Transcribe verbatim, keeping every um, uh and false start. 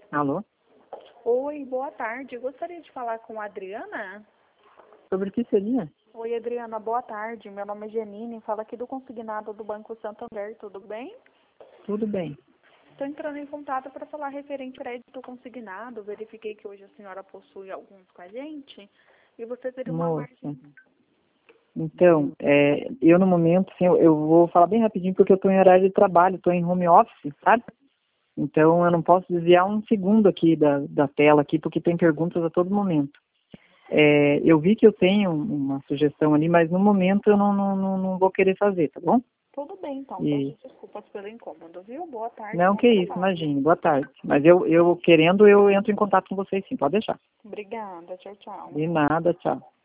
Alô? Oi, boa tarde. Gostaria de falar com a Adriana? Sobre o que seria? Oi, Adriana, boa tarde. Meu nome é Janine, falo aqui do consignado do Banco Santander, tudo bem? Tudo bem. Estou entrando em contato para falar referente ao crédito consignado. Verifiquei que hoje a senhora possui alguns com a gente e você teria uma Moça, margem. então, é, eu no momento, sim, eu, eu vou falar bem rapidinho porque eu estou em horário de trabalho, estou em home office, sabe? Então eu não posso desviar um segundo aqui da, da tela aqui porque tem perguntas a todo momento. É, eu vi que eu tenho uma sugestão ali, mas no momento eu não, não, não, não vou querer fazer, tá bom? Tudo bem, então. E, Peço desculpas pelo incômodo, viu? Boa tarde, não, bom que isso, trabalho. imagine, boa tarde. Mas eu, eu querendo, eu entro em contato com vocês sim, pode deixar. Obrigada, tchau, tchau. De nada, tchau.